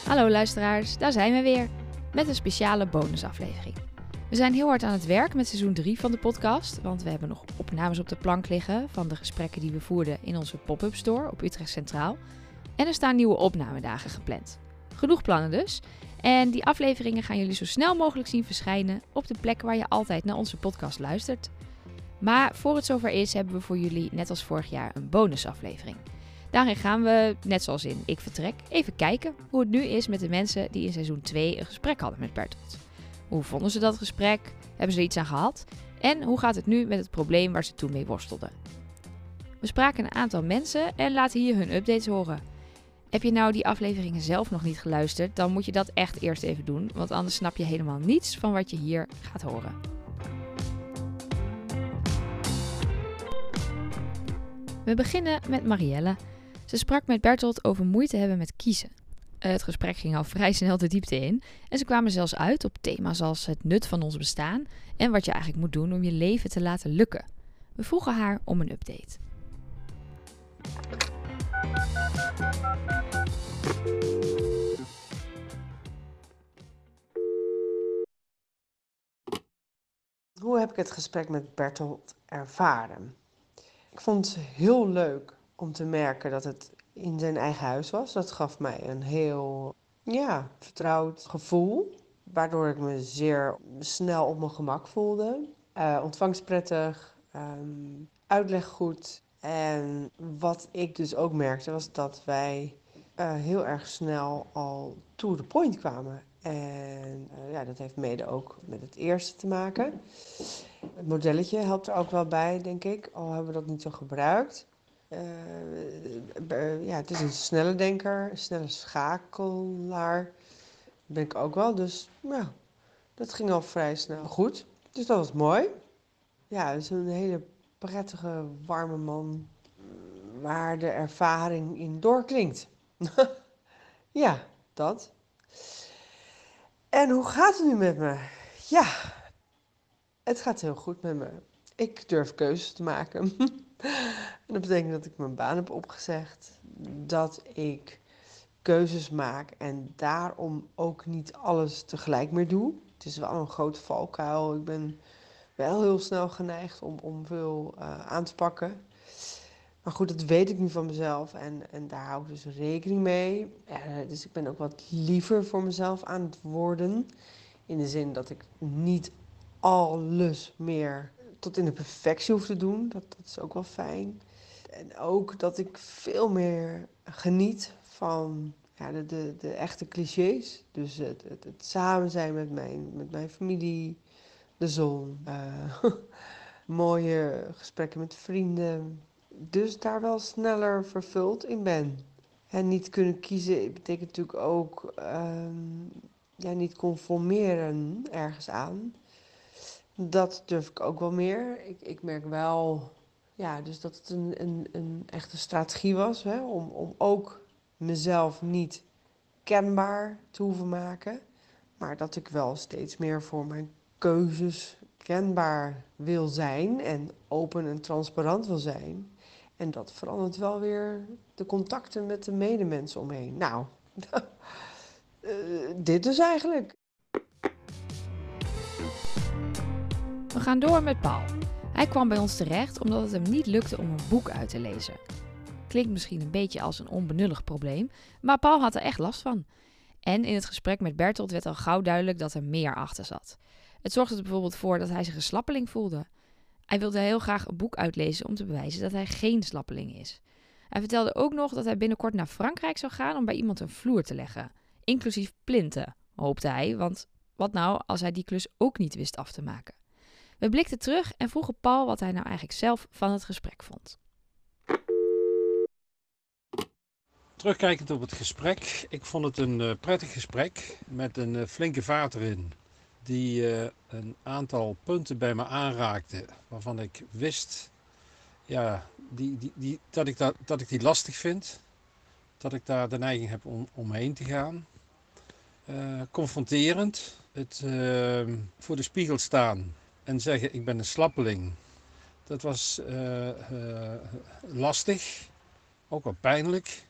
Hallo luisteraars, daar zijn we weer met een speciale bonusaflevering. We zijn heel hard aan het werk met seizoen 3 van de podcast, want we hebben nog opnames op de plank liggen van de gesprekken die we voerden in onze pop-up store op Utrecht Centraal. En er staan nieuwe opnamedagen gepland. Genoeg plannen dus. En die afleveringen gaan jullie zo snel mogelijk zien verschijnen op de plek waar je altijd naar onze podcast luistert. Maar voor het zover is, hebben we voor jullie net als vorig jaar een bonusaflevering. Daarin gaan we, net zoals in Ik Vertrek, even kijken hoe het nu is met de mensen die in seizoen 2 een gesprek hadden met Bertolt. Hoe vonden ze dat gesprek? Hebben ze er iets aan gehad? En hoe gaat het nu met het probleem waar ze toen mee worstelden? We spraken een aantal mensen en laten hier hun updates horen. Heb je nou die afleveringen zelf nog niet geluisterd, dan moet je dat echt eerst even doen, want anders snap je helemaal niets van wat je hier gaat horen. We beginnen met Marielle. Ze sprak met Bertolt over moeite hebben met kiezen. Het gesprek ging al vrij snel de diepte in en ze kwamen zelfs uit op thema's als het nut van ons bestaan en wat je eigenlijk moet doen om je leven te laten lukken. We vroegen haar om een update. Hoe heb ik het gesprek met Bertolt ervaren? Ik vond het heel leuk om te merken dat het in zijn eigen huis was. Dat gaf mij een heel vertrouwd gevoel, waardoor ik me zeer snel op mijn gemak voelde. Ontvangst prettig, uitleg goed. En wat ik dus ook merkte was dat wij heel erg snel al to the point kwamen. En dat heeft mede ook met het eerste te maken. Het modelletje helpt er ook wel bij, denk ik, al hebben we dat niet zo gebruikt. Het is een snelle denker, een snelle schakelaar, ben ik ook wel. Dus ja, dat ging al vrij snel goed. Dus dat was mooi. Ja, het is een hele prettige, warme man waar de ervaring in doorklinkt. Ja, dat. En hoe gaat het nu met me? Ja, het gaat heel goed met me. Ik durf keuzes te maken. En dat betekent dat ik mijn baan heb opgezegd. Dat ik keuzes maak en daarom ook niet alles tegelijk meer doe. Het is wel een grote valkuil. Ik ben wel heel snel geneigd om veel aan te pakken. Maar goed, dat weet ik nu van mezelf en daar hou ik dus rekening mee. Dus ik ben ook wat liever voor mezelf aan het worden. In de zin dat ik niet alles meer tot in de perfectie hoef te doen. Dat is ook wel fijn. En ook dat ik veel meer geniet van de echte clichés. Dus het samen zijn met mijn familie, de zon, mooie gesprekken met vrienden. Dus daar wel sneller vervuld in ben. En niet kunnen kiezen betekent natuurlijk ook niet conformeren ergens aan. Dat durf ik ook wel meer. Ik merk wel dus dat het een echte strategie was, hè, om ook mezelf niet kenbaar te hoeven maken. Maar dat ik wel steeds meer voor mijn keuzes kenbaar wil zijn en open en transparant wil zijn. En dat verandert wel weer de contacten met de medemensen omheen. Nou, dit dus eigenlijk. We gaan door met Paul. Hij kwam bij ons terecht omdat het hem niet lukte om een boek uit te lezen. Klinkt misschien een beetje als een onbenullig probleem, maar Paul had er echt last van. En in het gesprek met Bertolt werd al gauw duidelijk dat er meer achter zat. Het zorgde er bijvoorbeeld voor dat hij zich een slappeling voelde. Hij wilde heel graag een boek uitlezen om te bewijzen dat hij geen slappeling is. Hij vertelde ook nog dat hij binnenkort naar Frankrijk zou gaan om bij iemand een vloer te leggen. Inclusief plinten, hoopte hij, want wat nou als hij die klus ook niet wist af te maken? We blikten terug en vroegen Paul wat hij nou eigenlijk zelf van het gesprek vond. Terugkijkend op het gesprek, ik vond het een prettig gesprek met een flinke vaart erin. Die een aantal punten bij me aanraakte waarvan ik wist dat ik die lastig vind. Dat ik daar de neiging heb om omheen te gaan. Confronterend, het voor de spiegel staan en zeggen ik ben een slappeling. Dat was lastig, ook wel pijnlijk.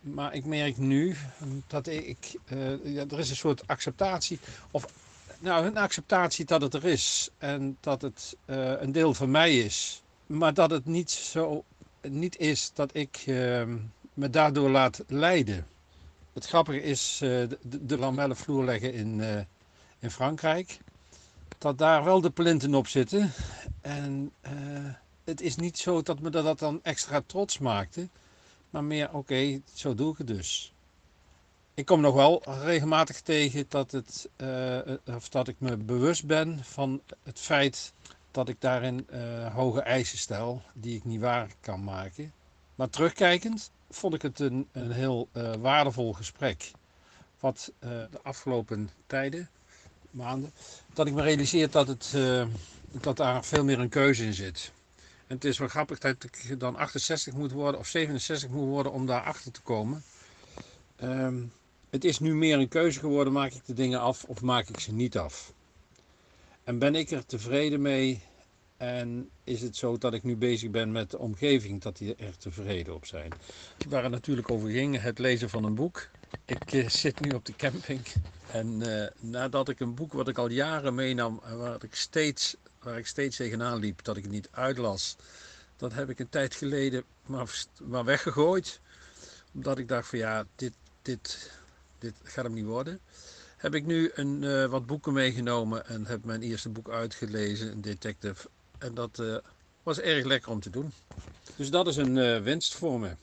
Maar ik merk nu dat er is een soort acceptatie. Een acceptatie dat het er is. En dat het een deel van mij is. Maar dat het niet is dat ik me daardoor laat leiden. Het grappige is de lamellenvloer leggen in Frankrijk. Dat daar wel de plinten op zitten. En het is niet zo dat me dat dan extra trots maakte. Maar meer, oké, zo doe ik het dus. Ik kom nog wel regelmatig tegen dat ik me bewust ben van het feit dat ik daarin hoge eisen stel die ik niet waar kan maken. Maar terugkijkend vond ik het een heel waardevol gesprek. Wat de afgelopen maanden, dat ik me realiseer dat daar veel meer een keuze in zit. En het is wel grappig dat ik dan 68 moet worden of 67 moet worden om daar achter te komen. Het is nu meer een keuze geworden, maak ik de dingen af of maak ik ze niet af? En ben ik er tevreden mee en is het zo dat ik nu bezig ben met de omgeving, dat die er tevreden op zijn? Waar het natuurlijk over ging, het lezen van een boek. Ik zit nu op de camping en nadat ik een boek wat ik al jaren meenam, waar ik steeds tegenaan liep, dat ik het niet uitlas, dat heb ik een tijd geleden maar weggegooid. Omdat ik dacht van ja, dit gaat hem niet worden. Heb ik nu wat boeken meegenomen en heb mijn eerste boek uitgelezen, een detective. En dat was erg lekker om te doen. Dus dat is een winst voor me.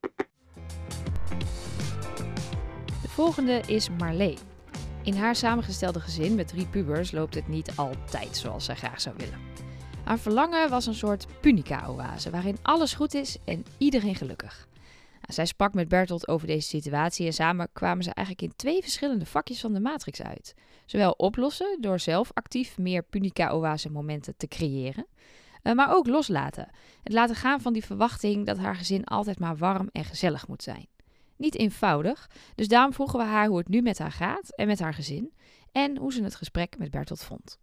De volgende is Marleen. In haar samengestelde gezin met 3 pubers loopt het niet altijd zoals zij graag zou willen. Haar verlangen was een soort punica-oase waarin alles goed is en iedereen gelukkig. Zij sprak met Bertolt over deze situatie en samen kwamen ze eigenlijk in 2 verschillende vakjes van de matrix uit. Zowel oplossen door zelf actief meer punica-oase momenten te creëren, maar ook loslaten. Het laten gaan van die verwachting dat haar gezin altijd maar warm en gezellig moet zijn. Niet eenvoudig, dus daarom vroegen we haar hoe het nu met haar gaat en met haar gezin en hoe ze het gesprek met Bertolt vond.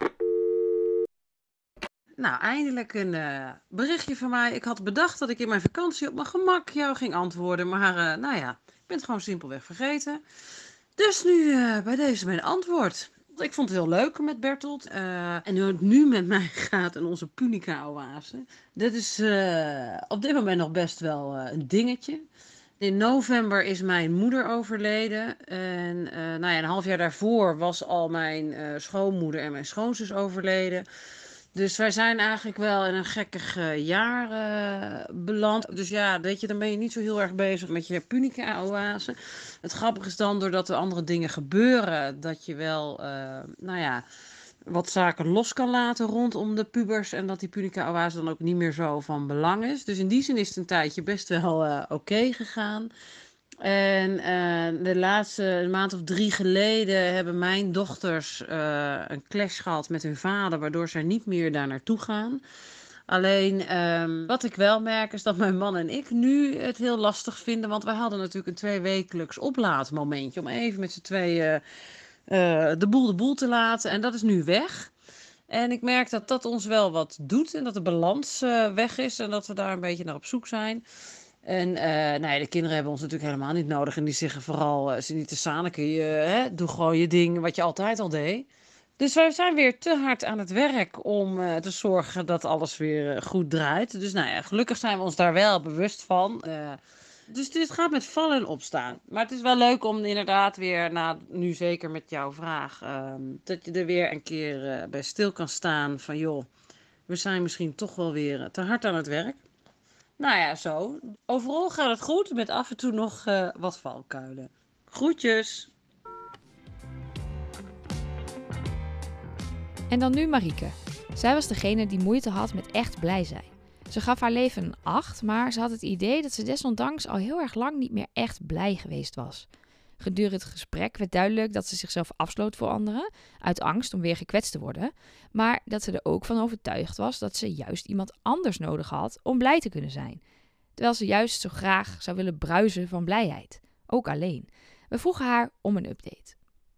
Nou, eindelijk een berichtje van mij. Ik had bedacht dat ik in mijn vakantie op mijn gemak jou ging antwoorden. Maar ik ben het gewoon simpelweg vergeten. Dus nu bij deze mijn antwoord. Ik vond het heel leuk met Bertolt. En hoe het nu met mij gaat en onze punica-oase. Dat is op dit moment nog best wel een dingetje. In november is mijn moeder overleden. En een half jaar daarvoor was al mijn schoonmoeder en mijn schoonzus overleden. Dus wij zijn eigenlijk wel in een gekkig jaar beland. Dus ja, weet je, dan ben je niet zo heel erg bezig met je punica-oase. Het grappige is dan, doordat er andere dingen gebeuren, dat je wel, wat zaken los kan laten rondom de pubers. En dat die punica-oase dan ook niet meer zo van belang is. Dus in die zin is het een tijdje best wel oké gegaan. En de laatste maand of 3 geleden hebben mijn dochters een clash gehad met hun vader, waardoor zij niet meer daar naartoe gaan. Alleen wat ik wel merk is dat mijn man en ik nu het heel lastig vinden, want wij hadden natuurlijk een 2-wekelijks oplaadmomentje om even met z'n tweeën de boel te laten en dat is nu weg. En ik merk dat dat ons wel wat doet en dat de balans weg is en dat we daar een beetje naar op zoek zijn. En de kinderen hebben ons natuurlijk helemaal niet nodig. En die zeggen vooral, ze niet te zaniken. Doe gewoon je ding wat je altijd al deed. Dus wij zijn weer te hard aan het werk om te zorgen dat alles weer goed draait. Dus gelukkig zijn we ons daar wel bewust van. Dus dit gaat met vallen en opstaan. Maar het is wel leuk om inderdaad weer, nu zeker met jouw vraag, dat je er weer een keer bij stil kan staan van joh, we zijn misschien toch wel weer te hard aan het werk. Nou ja, zo. Overal gaat het goed, met af en toe nog wat valkuilen. Groetjes! En dan nu Marieke. Zij was degene die moeite had met echt blij zijn. Ze gaf haar leven een 8, maar ze had het idee dat ze desondanks al heel erg lang niet meer echt blij geweest was. Gedurende het gesprek werd duidelijk dat ze zichzelf afsloot voor anderen, uit angst om weer gekwetst te worden, maar dat ze er ook van overtuigd was dat ze juist iemand anders nodig had om blij te kunnen zijn. Terwijl ze juist zo graag zou willen bruisen van blijheid, ook alleen. We vroegen haar om een update.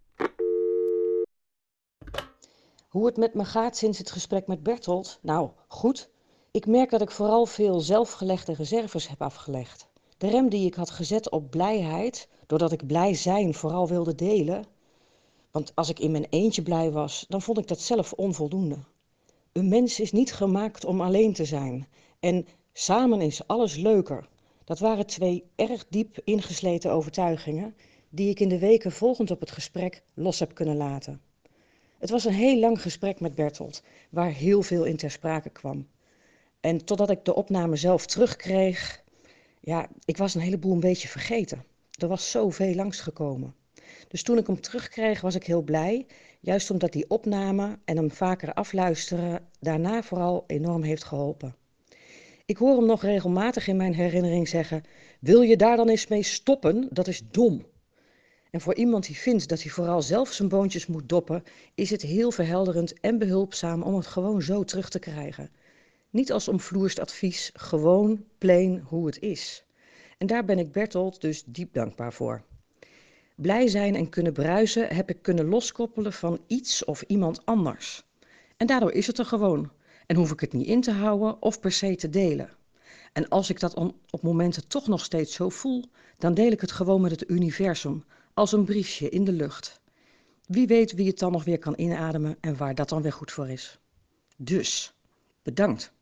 Hoe het met me gaat sinds het gesprek met Bertolt? Nou, goed. Ik merk dat ik vooral veel zelfgelegde reserves heb afgelegd. De rem die ik had gezet op blijheid, doordat ik blij zijn vooral wilde delen. Want als ik in mijn eentje blij was, dan vond ik dat zelf onvoldoende. Een mens is niet gemaakt om alleen te zijn. En samen is alles leuker. Dat waren 2 erg diep ingesleten overtuigingen die ik in de weken volgend op het gesprek los heb kunnen laten. Het was een heel lang gesprek met Bertolt, waar heel veel in ter sprake kwam. En totdat ik de opname zelf terugkreeg, ja, ik was een heleboel een beetje vergeten. Er was zoveel langsgekomen. Dus toen ik hem terugkreeg was ik heel blij, juist omdat die opname en hem vaker afluisteren daarna vooral enorm heeft geholpen. Ik hoor hem nog regelmatig in mijn herinnering zeggen: wil je daar dan eens mee stoppen? Dat is dom. En voor iemand die vindt dat hij vooral zelf zijn boontjes moet doppen, is het heel verhelderend en behulpzaam om het gewoon zo terug te krijgen. Niet als omvloerst advies, gewoon plain hoe het is. En daar ben ik Bertolt dus diep dankbaar voor. Blij zijn en kunnen bruisen heb ik kunnen loskoppelen van iets of iemand anders. En daardoor is het er gewoon. En hoef ik het niet in te houden of per se te delen. En als ik dat op momenten toch nog steeds zo voel, dan deel ik het gewoon met het universum, als een briefje in de lucht. Wie weet wie het dan nog weer kan inademen en waar dat dan weer goed voor is. Dus, bedankt.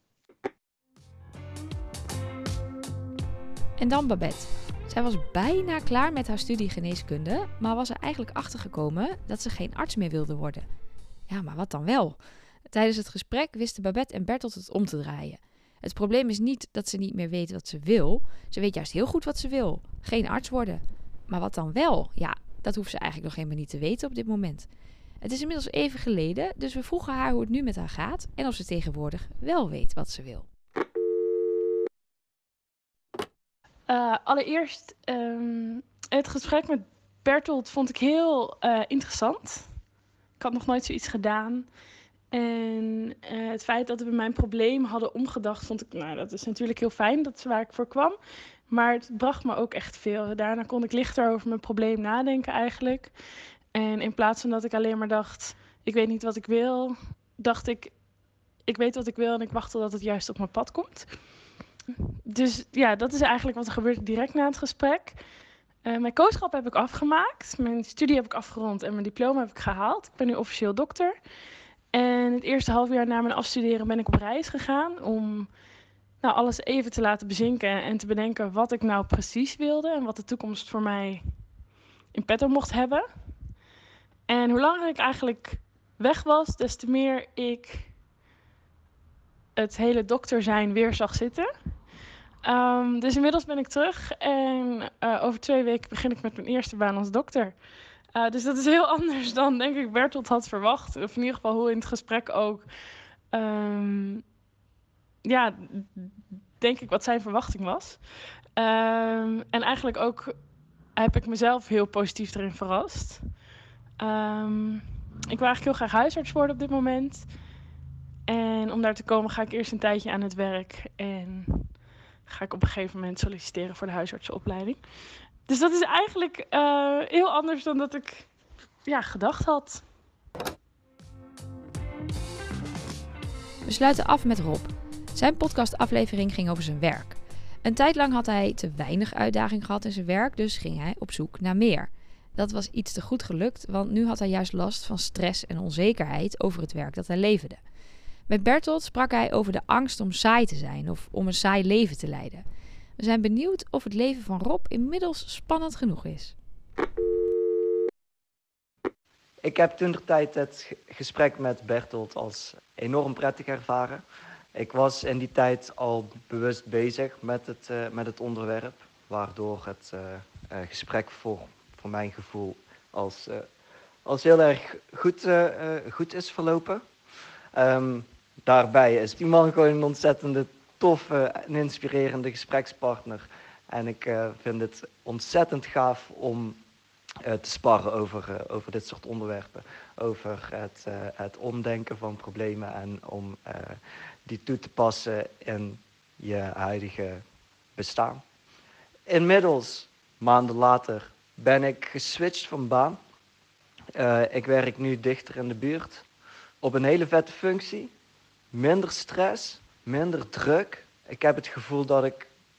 En dan Babette. Zij was bijna klaar met haar studie geneeskunde, maar was er eigenlijk achtergekomen dat ze geen arts meer wilde worden. Ja, maar wat dan wel? Tijdens het gesprek wisten Babette en Bertolt het om te draaien. Het probleem is niet dat ze niet meer weet wat ze wil. Ze weet juist heel goed wat ze wil. Geen arts worden. Maar wat dan wel? Ja, dat hoeft ze eigenlijk nog helemaal niet te weten op dit moment. Het is inmiddels even geleden, dus we vroegen haar hoe het nu met haar gaat en of ze tegenwoordig wel weet wat ze wil. Allereerst, het gesprek met Bertolt vond ik heel interessant. Ik had nog nooit zoiets gedaan. En het feit dat we mijn probleem hadden omgedacht, vond ik, nou, dat is natuurlijk heel fijn. Dat is waar ik voor kwam. Maar het bracht me ook echt veel. Daarna kon ik lichter over mijn probleem nadenken eigenlijk. En in plaats van dat ik alleen maar dacht, ik weet niet wat ik wil, dacht ik weet wat ik wil en ik wacht totdat het juist op mijn pad komt. Dus ja, dat is eigenlijk wat er gebeurt direct na het gesprek. Mijn coachschap heb ik afgemaakt, mijn studie heb ik afgerond en mijn diploma heb ik gehaald. Ik ben nu officieel dokter. En het eerste half jaar na mijn afstuderen ben ik op reis gegaan om alles even te laten bezinken en te bedenken wat ik nou precies wilde en wat de toekomst voor mij in petto mocht hebben. En hoe langer ik eigenlijk weg was, des te meer ik het hele dokter zijn weer zag zitten. Dus inmiddels ben ik terug en over 2 weken begin ik met mijn eerste baan als dokter. Dus dat is heel anders dan, denk ik, Bertolt had verwacht. Of in ieder geval hoe in het gesprek ook. Denk ik wat zijn verwachting was. En eigenlijk ook heb ik mezelf heel positief erin verrast. Ik wil eigenlijk heel graag huisarts worden op dit moment. En om daar te komen ga ik eerst een tijdje aan het werk. En ga ik op een gegeven moment solliciteren voor de huisartsenopleiding. Dus dat is eigenlijk heel anders dan dat ik gedacht had. We sluiten af met Rob. Zijn podcastaflevering ging over zijn werk. Een tijd lang had hij te weinig uitdaging gehad in zijn werk, dus ging hij op zoek naar meer. Dat was iets te goed gelukt, want nu had hij juist last van stress en onzekerheid over het werk dat hij leverde. Met Bertolt sprak hij over de angst om saai te zijn of om een saai leven te leiden. We zijn benieuwd of het leven van Rob inmiddels spannend genoeg is. Ik heb toentertijd het gesprek met Bertolt als enorm prettig ervaren. Ik was in die tijd al bewust bezig met het onderwerp, waardoor het gesprek voor mijn gevoel als heel erg goed is verlopen. Daarbij is die man gewoon een ontzettende toffe en inspirerende gesprekspartner. En ik vind het ontzettend gaaf om te sparren over dit soort onderwerpen. Over het omdenken van problemen en om die toe te passen in je huidige bestaan. Inmiddels, maanden later, ben ik geswitcht van baan. Ik werk nu dichter in de buurt. Op een hele vette functie. Minder stress, minder druk. Ik heb het gevoel dat ik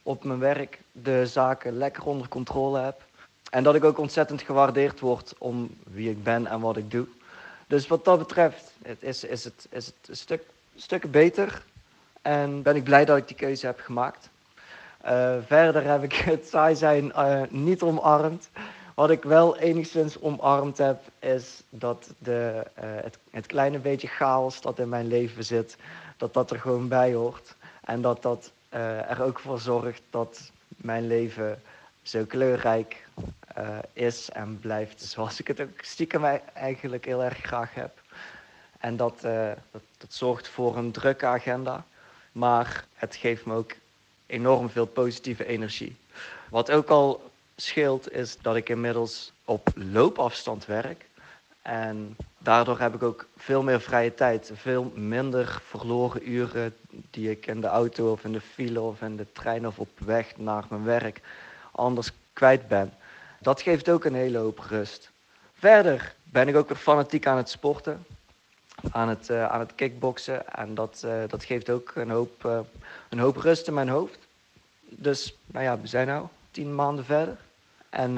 op mijn werk de zaken lekker onder controle heb. En dat ik ook ontzettend gewaardeerd word om wie ik ben en wat ik doe. Dus wat dat betreft is het een stuk beter. En ben ik blij dat ik die keuze heb gemaakt. Verder heb ik het saai zijn niet omarmd. Wat ik wel enigszins omarmd heb, is dat het kleine beetje chaos dat in mijn leven zit, dat er gewoon bij hoort. En dat er ook voor zorgt dat mijn leven zo kleurrijk is en blijft zoals ik het ook stiekem eigenlijk heel erg graag heb. En dat zorgt voor een drukke agenda, maar het geeft me ook enorm veel positieve energie. Wat ook al scheelt is dat ik inmiddels op loopafstand werk. En daardoor heb ik ook veel meer vrije tijd. Veel minder verloren uren die ik in de auto of in de file of in de trein of op weg naar mijn werk anders kwijt ben. Dat geeft ook een hele hoop rust. Verder ben ik ook weer fanatiek aan het sporten. Aan het kickboksen. En dat geeft ook een hoop rust in mijn hoofd. Dus, nou ja, we zijn nu 10 maanden verder. En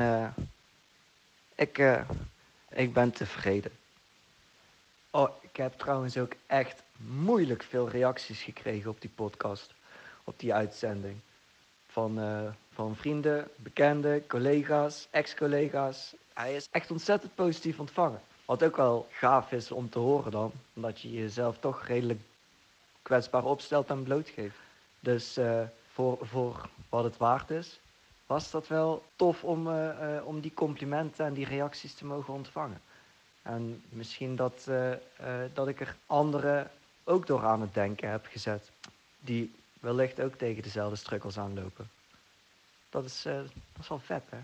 ik ben tevreden. Oh, ik heb trouwens ook echt moeilijk veel reacties gekregen op die podcast. Op die uitzending. Van vrienden, bekenden, collega's, ex-collega's. Hij is echt ontzettend positief ontvangen. Wat ook wel gaaf is om te horen dan. Omdat je jezelf toch redelijk kwetsbaar opstelt en blootgeeft. Dus voor wat het waard is, was dat wel tof om die complimenten en die reacties te mogen ontvangen. En misschien dat ik er anderen ook door aan het denken heb gezet. Die wellicht ook tegen dezelfde struggles aanlopen. Dat is wel vet, hè?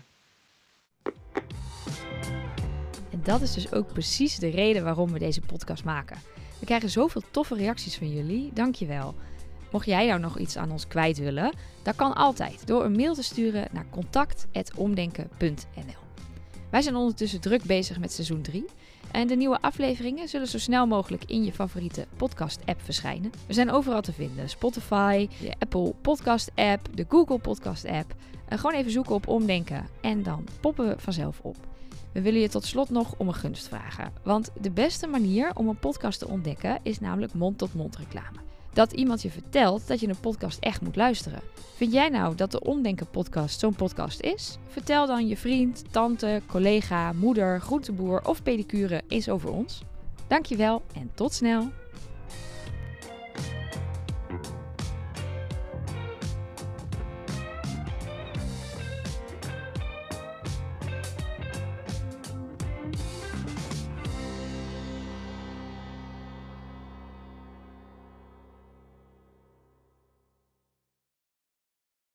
En dat is dus ook precies de reden waarom we deze podcast maken. We krijgen zoveel toffe reacties van jullie. Dank je wel. Mocht jij nou nog iets aan ons kwijt willen, dat kan altijd door een mail te sturen naar contact@omdenken.nl. Wij zijn ondertussen druk bezig met seizoen 3. En de nieuwe afleveringen zullen zo snel mogelijk in je favoriete podcast-app verschijnen. We zijn overal te vinden. Spotify, de Apple Podcast-app, de Google Podcast-app. Gewoon even zoeken op Omdenken en dan poppen we vanzelf op. We willen je tot slot nog om een gunst vragen. Want de beste manier om een podcast te ontdekken is namelijk mond-tot-mond reclame. Dat iemand je vertelt dat je een podcast echt moet luisteren. Vind jij nou dat de Omdenken podcast zo'n podcast is? Vertel dan je vriend, tante, collega, moeder, groenteboer of pedicure eens over ons. Dankjewel en tot snel!